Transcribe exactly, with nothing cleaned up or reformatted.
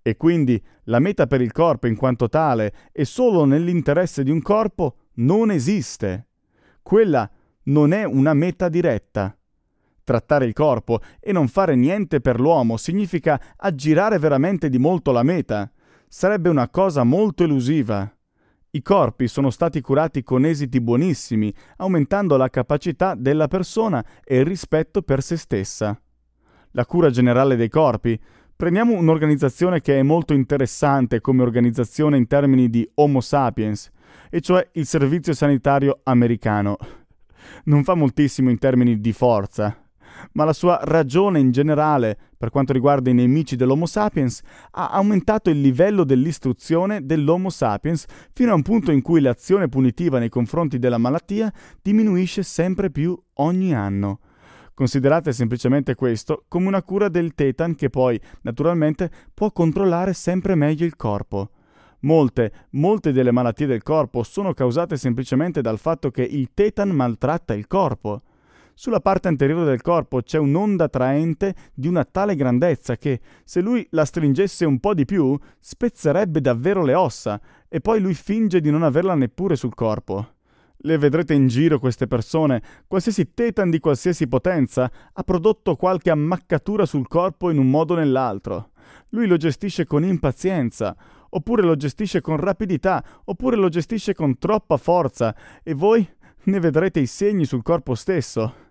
E quindi la meta per il corpo in quanto tale e solo nell'interesse di un corpo non esiste. Quella non è una meta diretta. Trattare il corpo e non fare niente per l'uomo significa aggirare veramente di molto la meta. Sarebbe una cosa molto elusiva. I corpi sono stati curati con esiti buonissimi, aumentando la capacità della persona e il rispetto per se stessa. La cura generale dei corpi. Prendiamo un'organizzazione che è molto interessante come organizzazione in termini di Homo sapiens, e cioè il Servizio Sanitario Americano. Non fa moltissimo in termini di forza, ma la sua ragione in generale, per quanto riguarda i nemici dell'Homo sapiens, ha aumentato il livello dell'istruzione dell'Homo sapiens fino a un punto in cui l'azione punitiva nei confronti della malattia diminuisce sempre più ogni anno. Considerate semplicemente questo come una cura del tetan che poi, naturalmente, può controllare sempre meglio il corpo. Molte, molte delle malattie del corpo sono causate semplicemente dal fatto che il tetan maltratta il corpo. Sulla parte anteriore del corpo c'è un'onda attraente di una tale grandezza che, se lui la stringesse un po' di più, spezzerebbe davvero le ossa, e poi lui finge di non averla neppure sul corpo. Le vedrete in giro queste persone, qualsiasi tetan di qualsiasi potenza ha prodotto qualche ammaccatura sul corpo in un modo o nell'altro. Lui lo gestisce con impazienza, oppure lo gestisce con rapidità, oppure lo gestisce con troppa forza, e voi ne vedrete i segni sul corpo stesso.